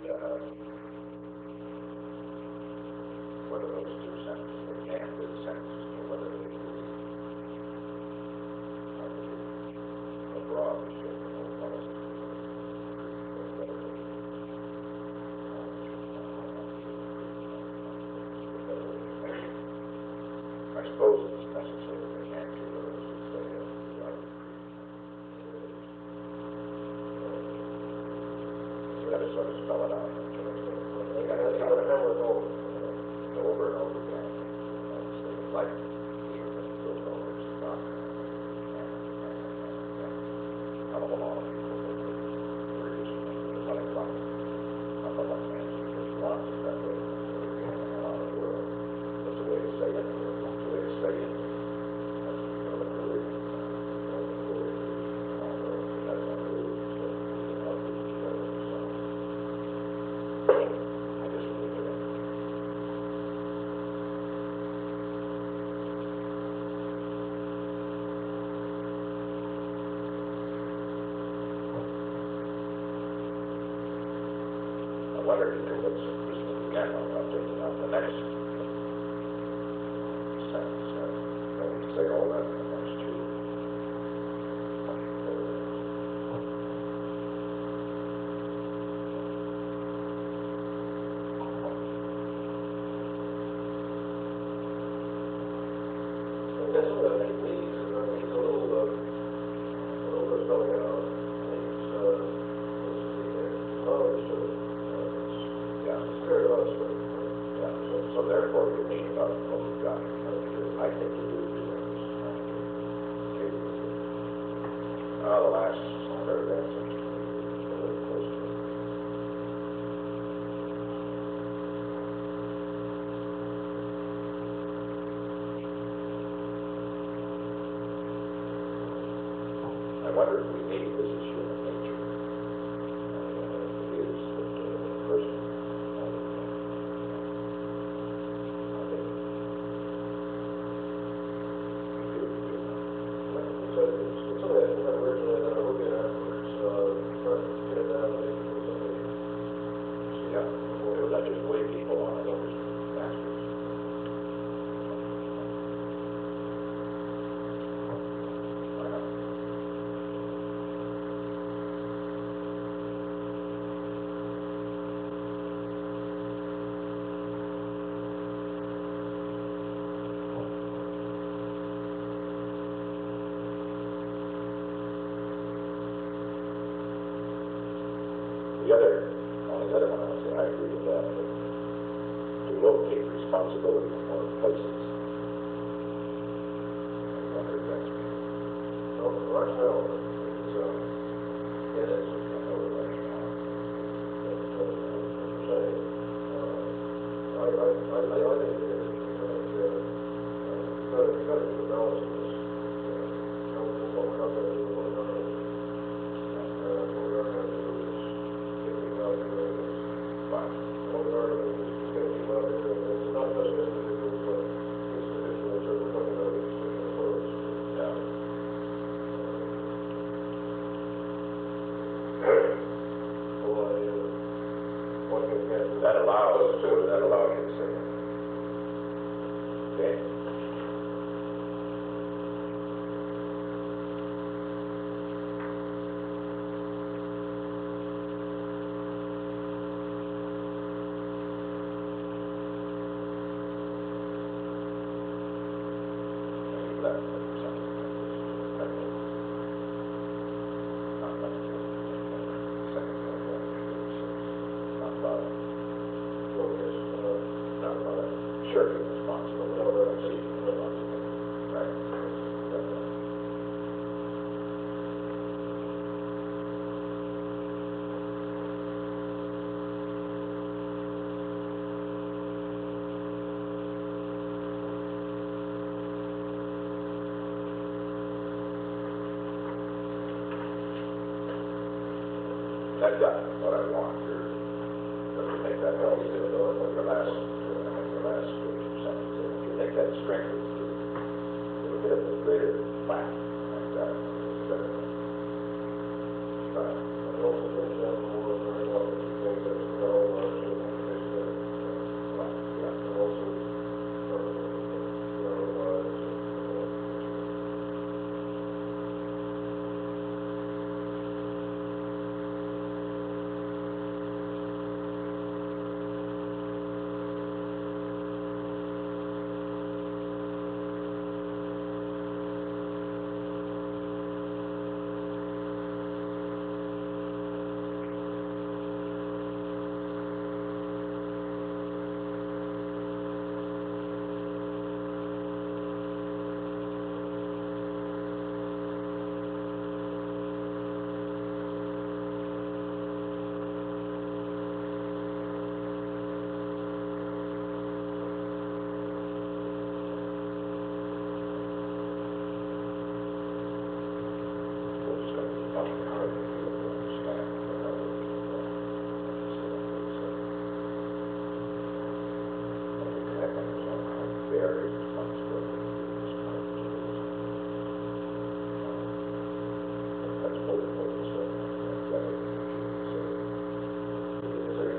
uh, whether those two sentences, they can be sentences, or whether they be abroad, we should know what is I suppose it's necessary they can't do those since they have you got to sort of spell it out. You got to remember it over and over again. It's like even when you go over it's not hell of a lot of people that were just running from on the left hand because one is that way around the world. That's the way to say it. That's the way to say it. That's you know the word. All the word. All the that's not the word. So you know so I just leave it in. I wonder if you do what's again I'm taking out the next sentence. Don't say all that in the next two. That's what I think needs a little bit spelling out. Needs knowledge to it. Yeah. It's very honest with it. Yeah. So therefore you need about what you've got. I think you do too. Okay. The last paragraph seems to be a little close to it. I wonder if we need this is human nature. It is that a person I think we do. It's something that I'm originally looking at afterwards, trying to pin it down maybe for somebody. Yeah. Because I just weigh people on it over masters. I know. Only other one I would say, I agree with that, but to locate responsibility in more places. I wonder if that's me. No, rationale. It's, Yeah, that's what I know the rationale. that's what I'm saying. I think it is. You've got to do the balance of this. What we're not going to do, what we're not going to do. What we are going to do is get people out there doing this. But What we are going to do is get people out there doing this. It's not just individuals, but institutions that we're talking about institutional firms. yeah, The whole idea of what you can do. that allows you to say it. Okay? That not that second paragraph, not about Well, yes, not about shirking responsibility, or exceeding responsibility. Right. I've got what I want here. Does it make that help? The last two sentences. If you make that strengthen, it'll get a greater flat like that. Instead of I also think that more very well, things that, areas of 20 square feet, we just cut it to this. That's fully focused up, is that what you say? Yes, sir,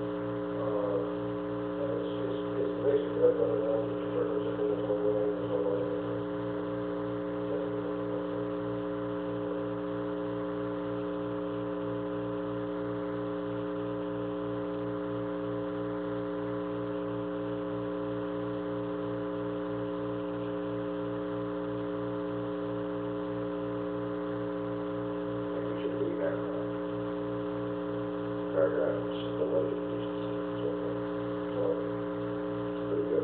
it's basically up under them, the trigger sitting in one lane, and one lane. And you should leave that paragraph, below the deficiency, so forth. Well, Pretty good.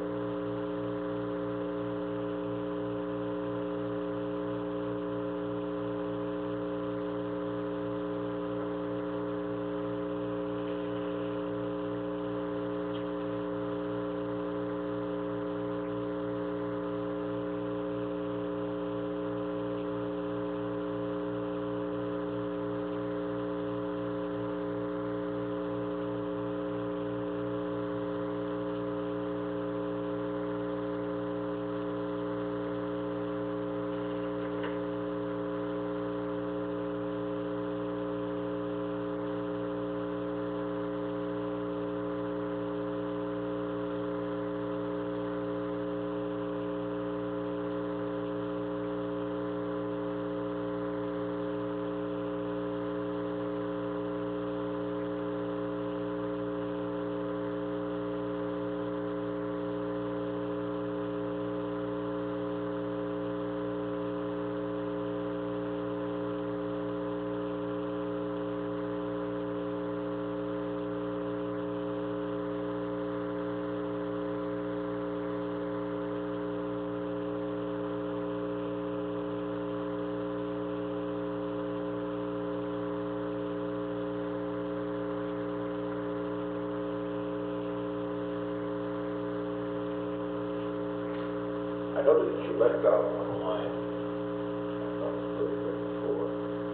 I noticed that you left out one line. I thought it was pretty good before.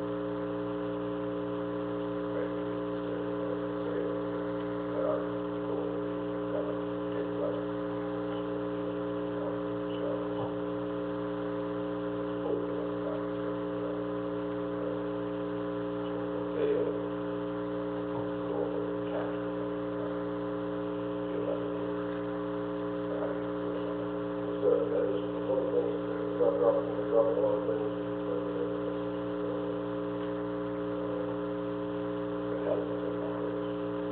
Maybe you could say that our goal is to take less. So, hopefully that's not they'll go over the capture. Feel like how do you feel about that? that is one of the things, we're dropping a lot of things, but, The help of the models.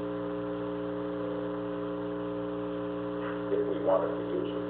If we want to reduce it.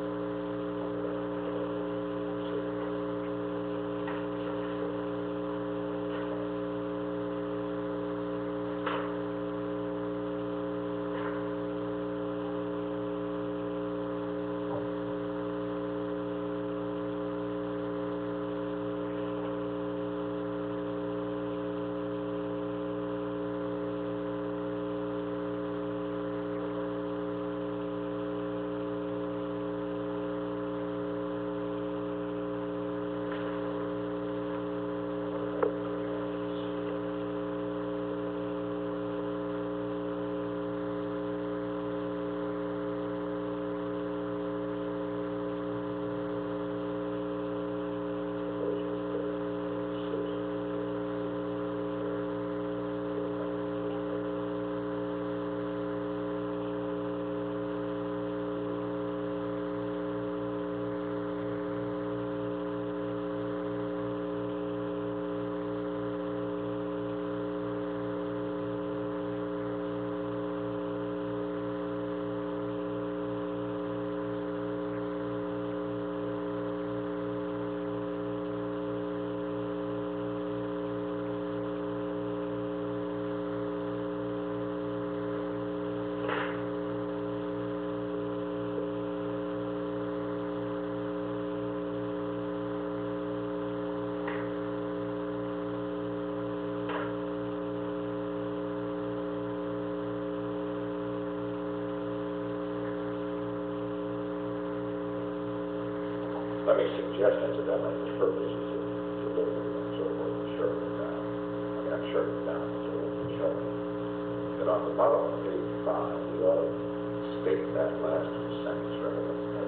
Let me suggest incidentally, the purpose is delivery and so forth, and shorten it down. I mean, I'm shortening it down, so we'll shorten it. That on the bottom of page 5, we ought to state that last sentence rather than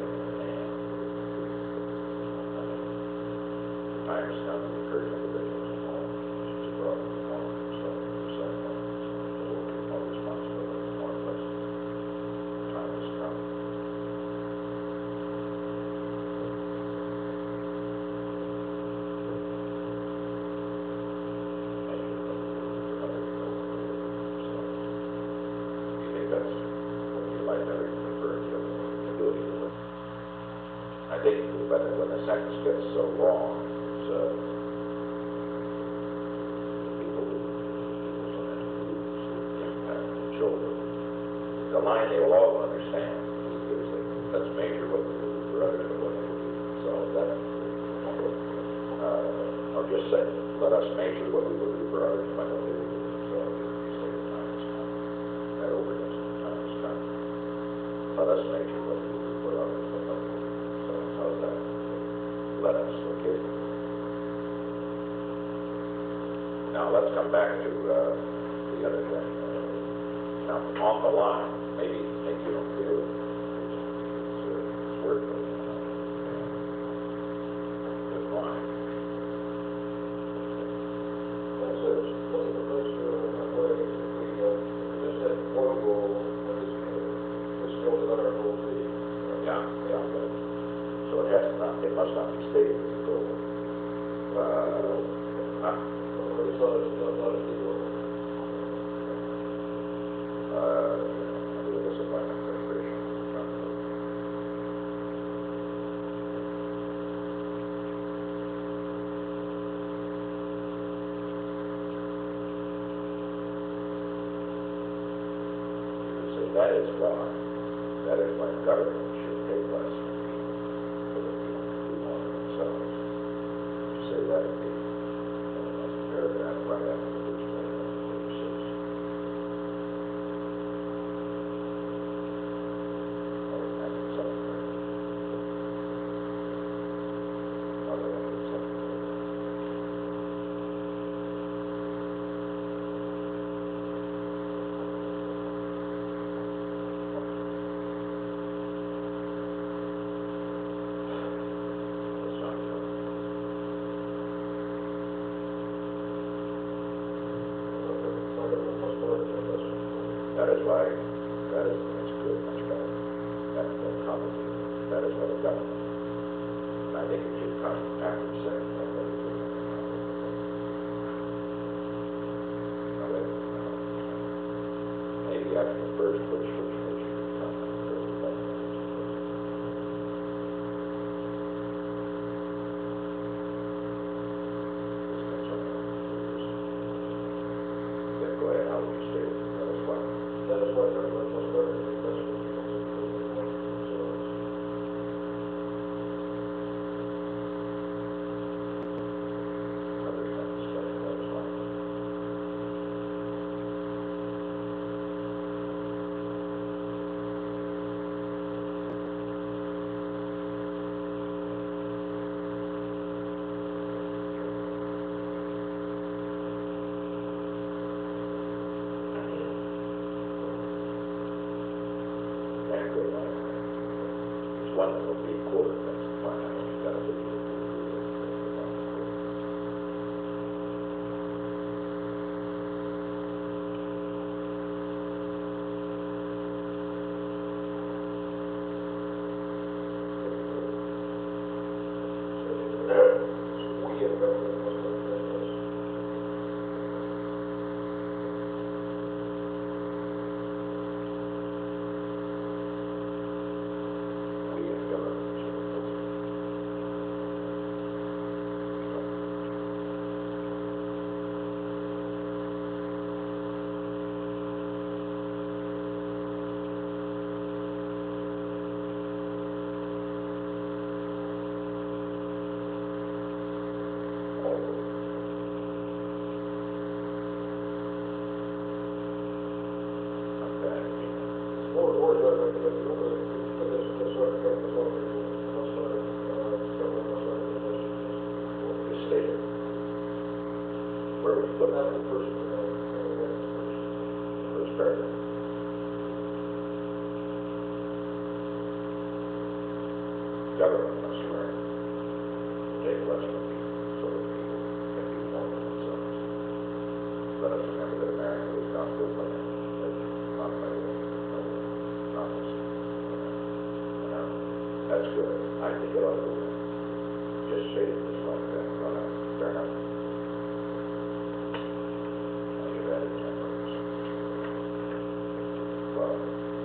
has come to encourage individuals and homes to grow up and more themselves, to work with more responsibility, more blessings. Time has come. Maybe what we do for others, what we do for ourselves. You think that's what you like better, you prefer, but you can do it either way. I think when the sentence gets so long, it's, people sometimes lose the impact of children. The line they will all understand is that let's measure what we do for others and what they will do for themselves. That, or just say, let us measure what we will do for others by what they will do for themselves. You say the time has come. That overdose, the time has come. Let us measure what we will do for others by what they will do for themselves. How's that? Let us, okay? Now let's come back to the other thing. Now on the line, maybe you don't feel it. It's worth it. Good line. That says, one of the first, we just had one goal, this goal is our goal B. Yeah, but so it must not be stated as a goal. It's not a big goal. Discipline and preparation. So that is why government should pay less for the people to do more for themselves. You say that in the next paragraph right after the first paragraph, page 6. That is why, it's good, much better. That's complicated. That is what a government. And I think it should come after saying that it is maybe after the first should come after the second. Then go ahead, how would you say it? That is why. That is why government must learn to invest in people to do more for themselves. Other things, that is why. And good line. There's one that will be quoted, that's fine. I think that's what you would do. We in government must learn to invest. We in government should Or government, but this sort of government must learn, government must learn to invest. just state it. Where would you put Not that in in first, first paragraph? Government must learn to take less from people so that let us remember that America was not built by men, not by novice. That's good. I think it ought to go in. Just say it as long as that's brought up. Fair enough. Now you've added 10 words. Well,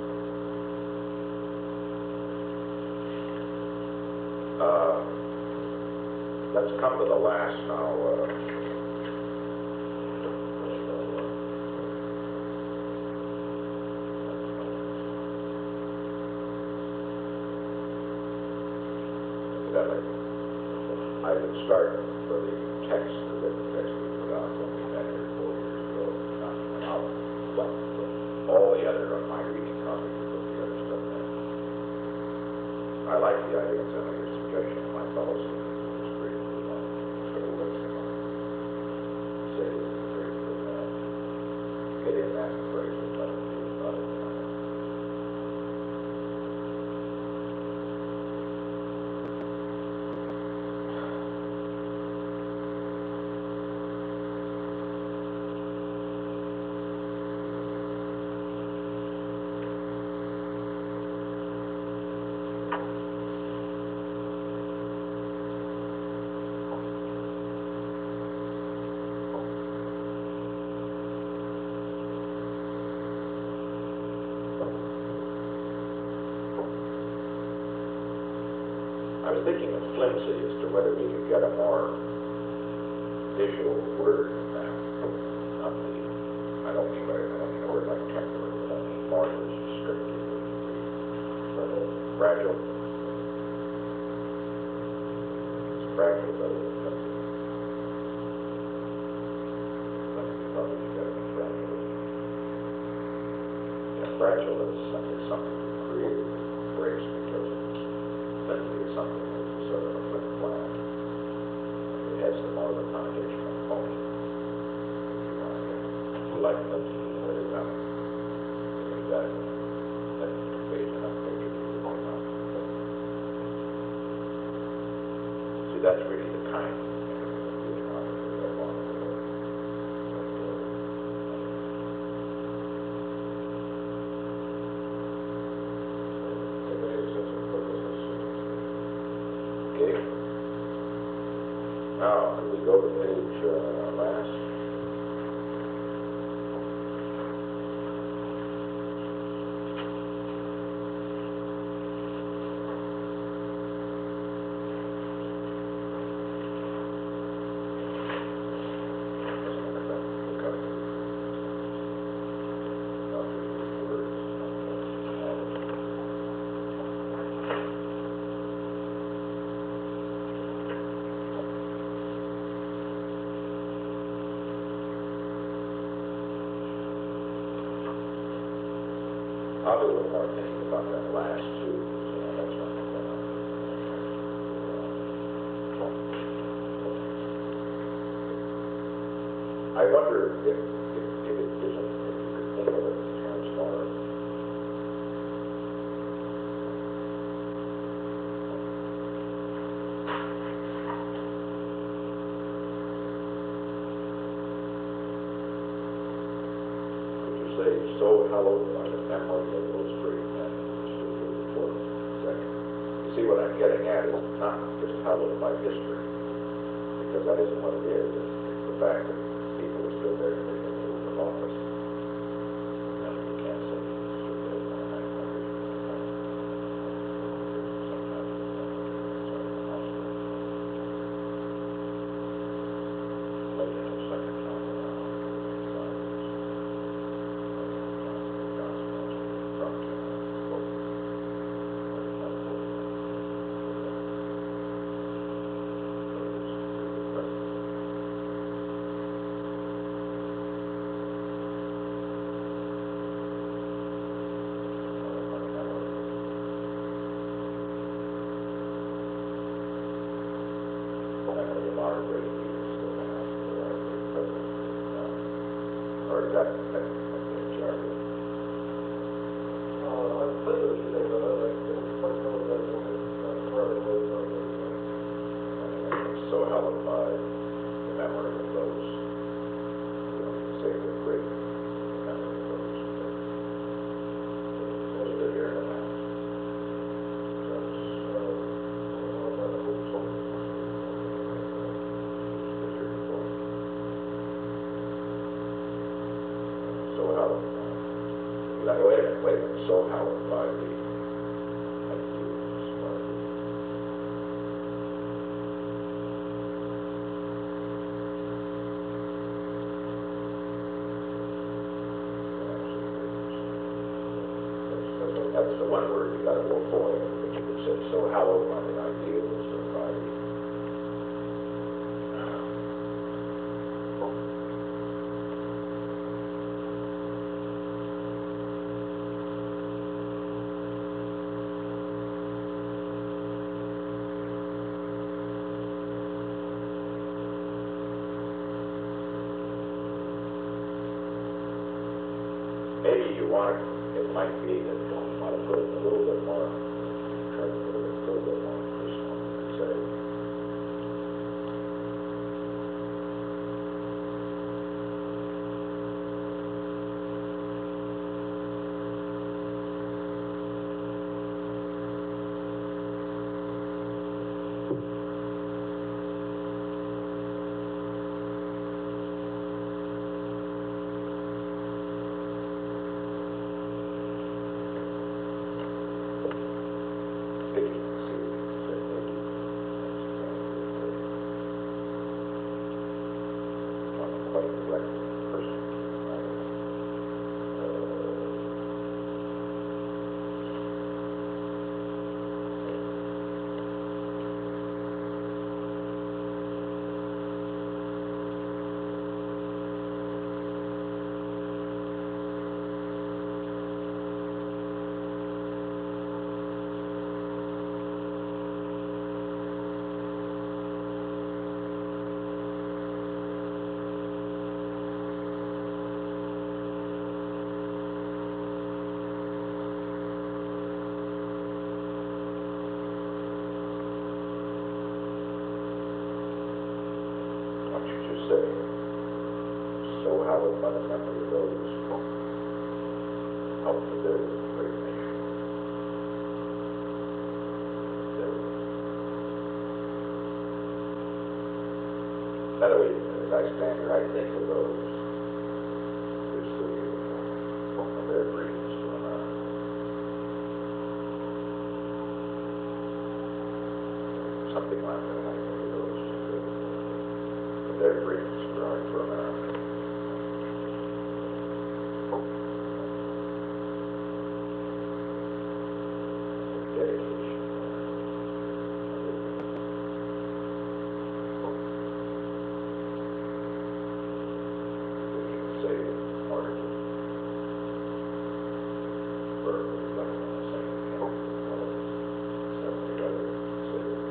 let's come to the last now. I would start for the text, the written text we put out when we met here 4 years ago. Well, all the other of my reading copies to put the other stuff in. I like the idea of some of your suggestion. My fellows disagree with that. So let's say agree with that. Get in that phrase about it. I was thinking of flimsy as to whether we could get a more visual word than that. Not the, I don't mean a word like temporary, but I mean more than strictly fragile. It's fragile rather than flimsy. Flimsy probably should get a fragile. Yeah, fragile is something created breaks because flimsy is something that's sort of a flip flat. It has the more of a connotation of phony. You like flimsy, but it's not. You got it. That conveys enough picture to the point out. See, that's really the kind of now, can we go to page last? I'll do a little more thinking about that last two. That's not I wonder if it isn't, if you could think of it in terms more. Could you say, so hallowed by the memory of those great men who stood here before us? You see, what I'm getting at is not just hallowed by history, because that isn't what it is. It's the fact that people who stood there and they didn't move from office. And you can't say he stood there for 900 years. Sometimes it's inside the hospital. Later in the second time around, inside or is that charge? I'm pleased with you think about it. I didn't quite know that currently was on So hallowed by the memory of those, you know, say Wait a minute, so hallowed by the, that's the one word you gotta go for, but you could say, so hallowed by the ideals or by the, maybe you want, it might be that you want to put it a little bit more, try to put it a little bit more personal, and say, quite direct person. What you just say, so hallowed by the memory of those who helped to build a great nation. By the way, as I stand here, I think of those. They're so beautiful. And their dreams to America. Something like that, I think of those. Their dreams growing for America. Dedication. Which you can say in order to verbally put it on the same account. Separate other considered.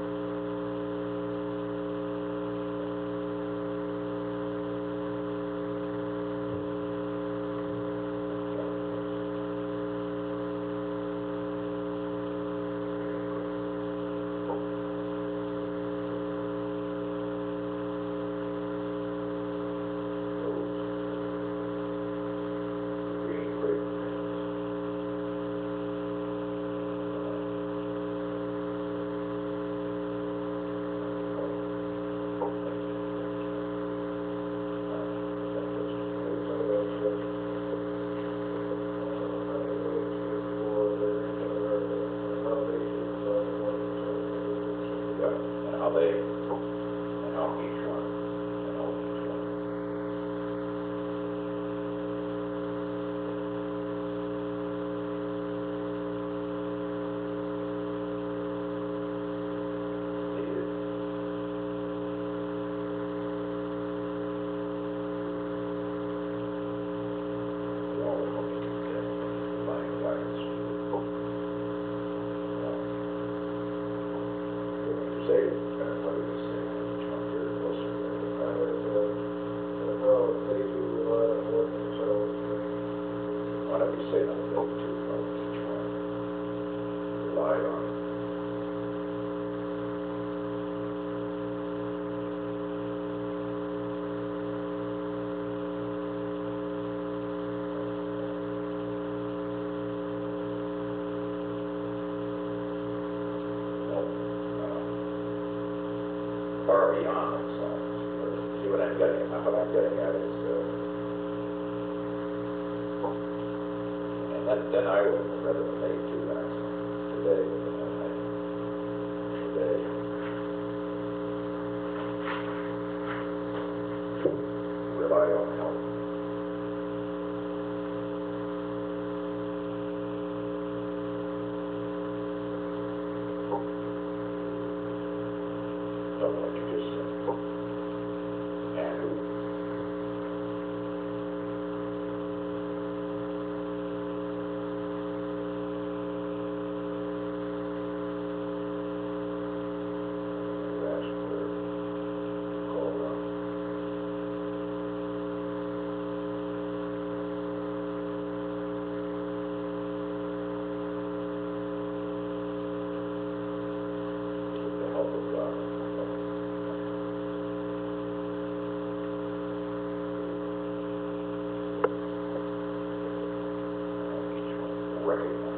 And how they, and how each one, and how each one. Needed. We all hope to get divine guidance. Say, what did you say? Come here closer to the why don't we say that they too about each one? Rely on. Far beyond themselves. See what I'm getting at? What I'm getting at is then I would, rather than they do that today, today. Rely on help. Something like you just said. And who? You ask for call around. With the help of God. Each one recognize.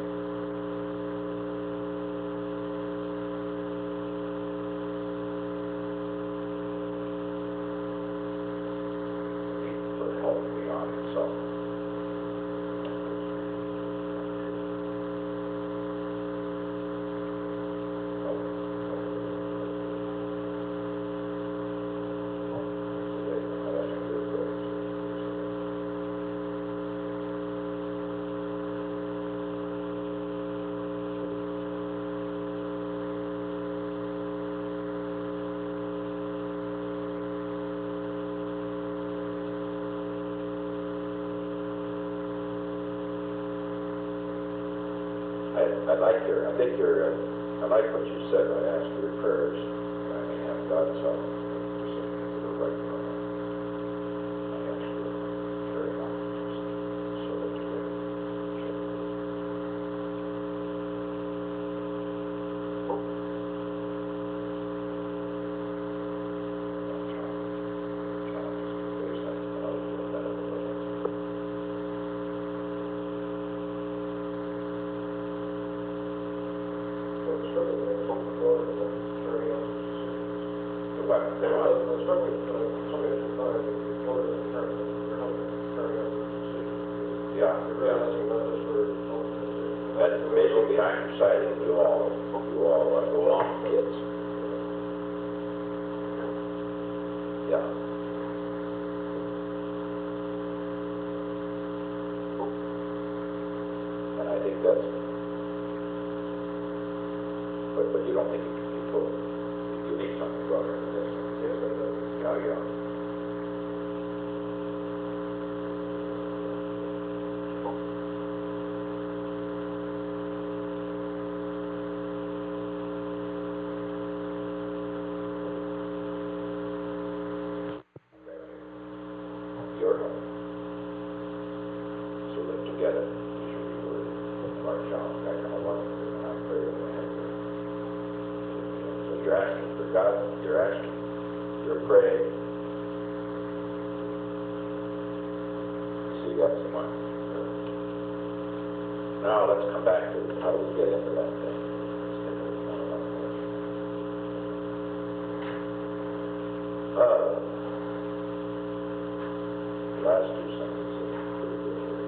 Need for help beyond himself. Help. Today, I ask for your prayers. I like what you said. I ask for your prayers. I may have God's help. Just for the right moment. I ask you to carry on. So that you get So it's struggling with the Lord and then carrying out the decisions. the weapon. I'm struggling with somebody at the time, the Lord and carrying, they're helping carry out their decisions. Yeah, They're really yeah. asking not just for help and decisions. That visual behind your side, you all go along with kids. Yeah. And I think that's, but you don't think it can be told. You need something broader than this. Yes, I do. Yeah, yeah. Your help. So that together, should be worthy of our child. I know what and I pray that I have you. So you're asking for God, you're praying. See, that's the one. Now let's come back to how do we get into that thing. Let's get to this one about last two sentences are pretty good here.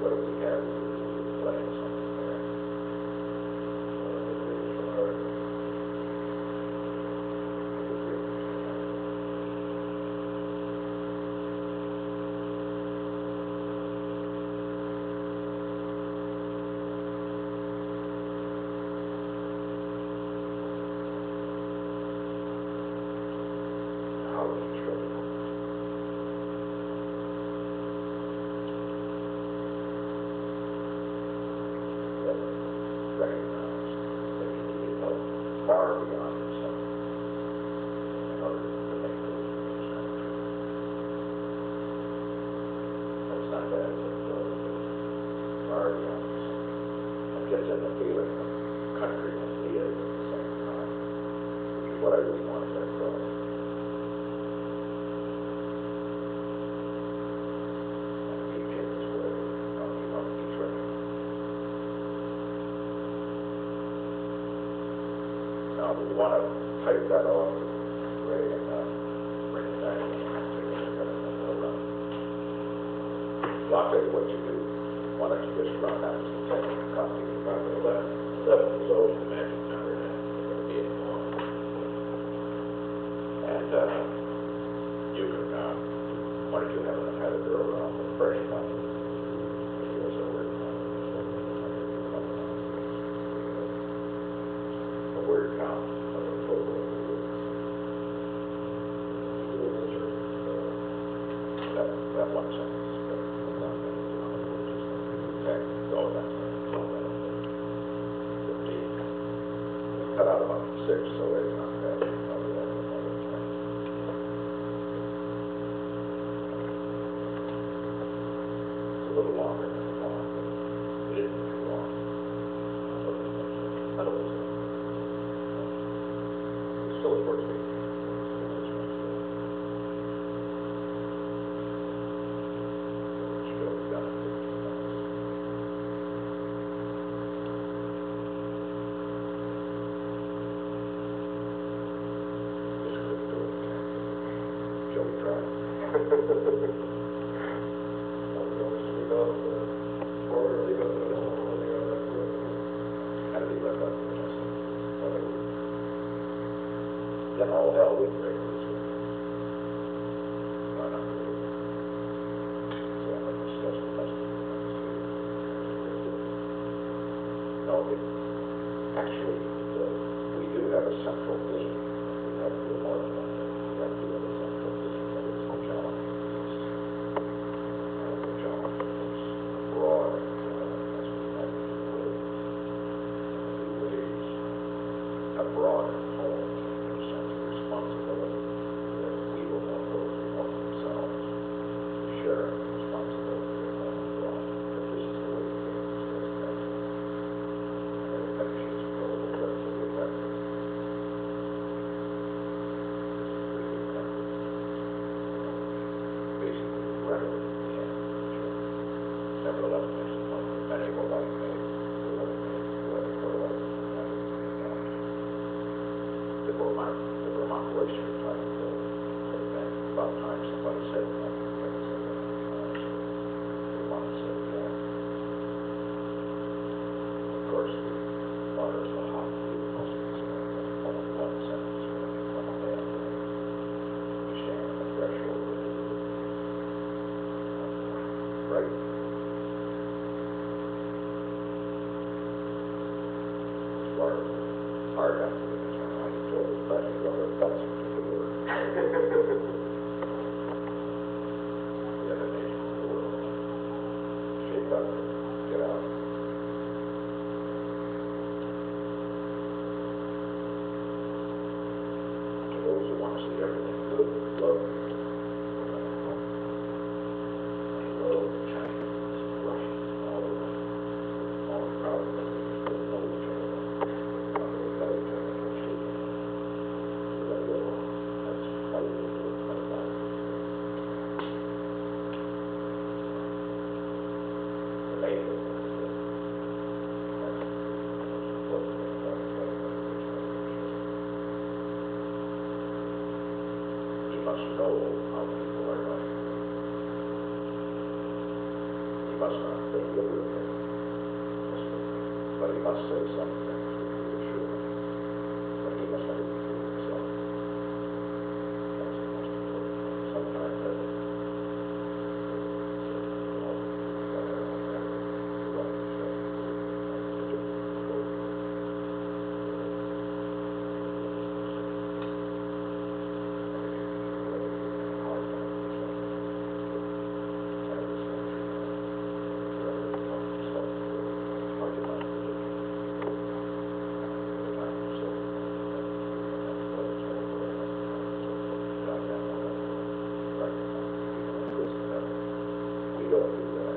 what do we have? We're playing something there. How we trade. Recognize that you need to go far beyond yourself in order to make those dreams come true. That's not bad, but far beyond yourself. And gets in the feeling of country and theater at the same time, which is what I really want to get across. And teaching is where each way. Now, we want to type that off, Ray, and bring it back and take a look at it, and we'll run. So I'll tell you what you do. Why don't you just run that and take a copy of that? That was always the magic number, and it's going to be it more. And you can, why don't you have a girl with a fresh one? Here's a word count. A word count of a total of the words. That one sentence. Okay, go with that. 15. Cut out about 6, so it's not bad. It's a little longer than the long, but it isn't too long. I don't think so. It's still a short speech. Still done in 15 minutes. Just couldn't do it. Joe tried. Gotta be left up to us. Whatever. Then all hell would break loose. No, not really. So I'm going to discuss the rest of it. No, actually, we do have a central theme. We have to do more than one. We have to have a central theme that is the challenge. And the challenge is broad, as we have in ways. A broader whole sense of responsibility that we will help those who help themselves share in the responsibility of home and abroad. That this is the way the game is getting better. And everybody should know that that's the way that is. This is really effective. Basically, rhetoric can nevertheless makes the point that many will like me, will like me, will like me. The Vermont oyster type thing. About time somebody said that. They want to say that. Of course, the water is so hot to do most of this. Only one sentence from a bad day. You stand on the threshold of it. Right? As far as hard after the time, I told the budget rubber butts into the word. The other nations of the world shake up and get out. To those who want to see everything good, love, Chinese, Russians, all of them, all proud of them, they know each other. That's how you do it. That's how you do it. must not have been deliberate. But he must say something to reassure him. But he must never be true himself. That's the most important thing. Sometimes I think, we don't do that.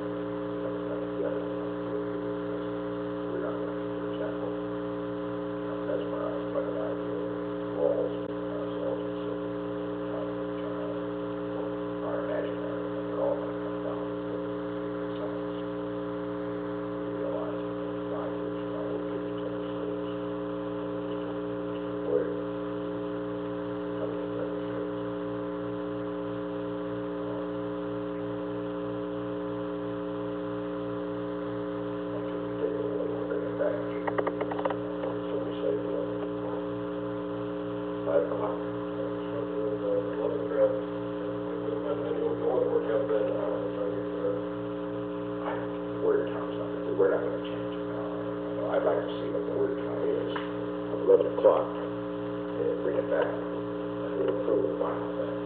We're not going to, for example, mesmerized by the idea of walls ourselves and so our imaginary, and they're all going to come down. Some of us realize that 5 years from now we'll be able to tell the stories. Or how do you tell the stories? We're not going to change it now. I'd like to see what the word count is of 11 o'clock and bring it back and we'll approve the final thing.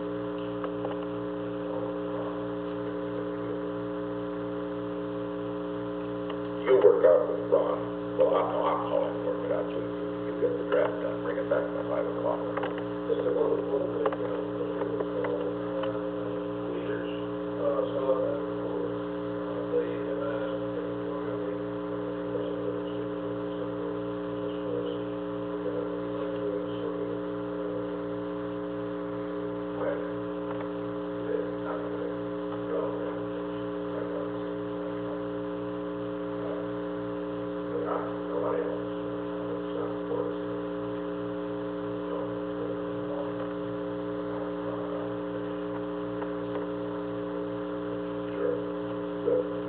You work out with Ron. Well, I'll call him and work it out too. You get the draft done, bring it back by 5 o'clock. Just one thing, leaders, some of them, they have asked if we're going to be president of some of this was, we're going to like to sort of, When? Not today. go around. Right now. But not, nobody else. It's not important. Sure. Good.